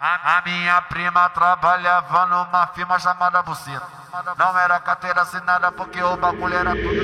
A minha prima trabalhava numa firma chamada Buceta. Não era carteira assinada porque o bagulho era tudo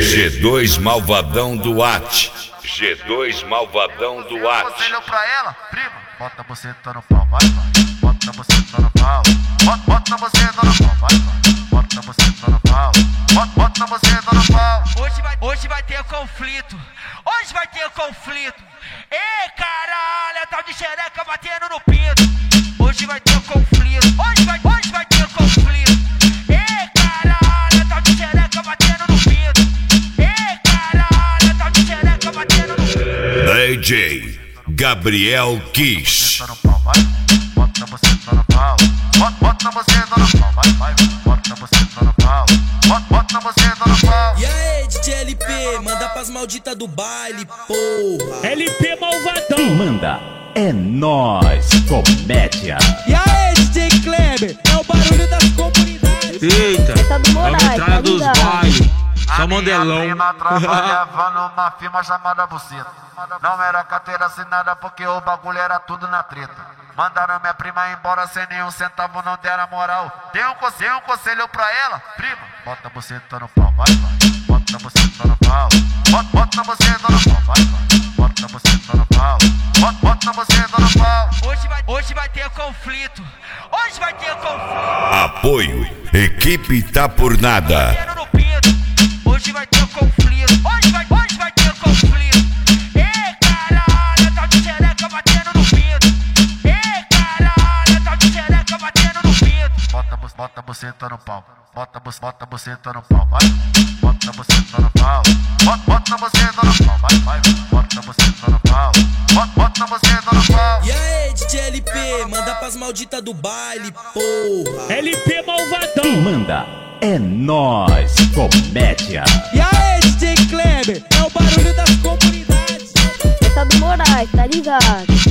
G2 Malvadão do At. G2 Malvadão do At. Conselho pra ela, prima, bota a buceta no pau, vai, vai. Bota a buceta no pau, bota a buceta no pau, vai, vai. Bota a buceta no pau, bota a buceta no pau. Hoje vai ter conflito. Hoje vai ter conflito. Ei, caralho, tal de xereca batendo no pinto. Hoje vai ter conflito. Hoje vai ter conflito. Ei, caralho, tal de xereca batendo no pinto. Ei, caralho, tal de xereca batendo no pinto. DJ Gabriel Kiss. Bota a buceta no pau, bota a buceta no pau, vai, vai. Bota a buceta no pau, bota a buceta no pau. E aí, DJ LP, manda pras malditas do baile, porra. LP Malvadão. Quem manda é nós, comédia. E aí, DJ Kleber, é o barulho das comunidades. Eita, é a entrada dos bailes. Só mandelão. A minha prima trabalhava numa firma chamada Buceta. Não era carteira assinada porque o bagulho era tudo na treta. Mandaram minha prima embora sem nenhum centavo, não deram moral. Dei um conselho pra ela, prima, bota a buceta no pau, vai, vai. Bota a buceta no pau, bota a buceta no pau, vai, vai. Bota a buceta no pau, bota a buceta no pau. Hoje vai ter conflito. Hoje vai ter conflito. Apoio, equipe tá por nada. Hoje vai ter conflito. Hoje vai ter conflito. Ei, caralho, tal de xereca batendo no pinto. Ei, caralho, tal de xereca batendo no pinto. Bota a buceta no pau, bota a buceta no pau, vai. Bota a buceta no pau, bota a buceta no pau, vai, vai. Bota a buceta no pau, bota a buceta no pau. E aí, DJ LP, manda pras malditas do baile, porra. LP Malvadão. Quem manda é nós, comédia. E aí, DJ Kleber, é o barulho das comunidades. Essa do Moraes, tá ligado?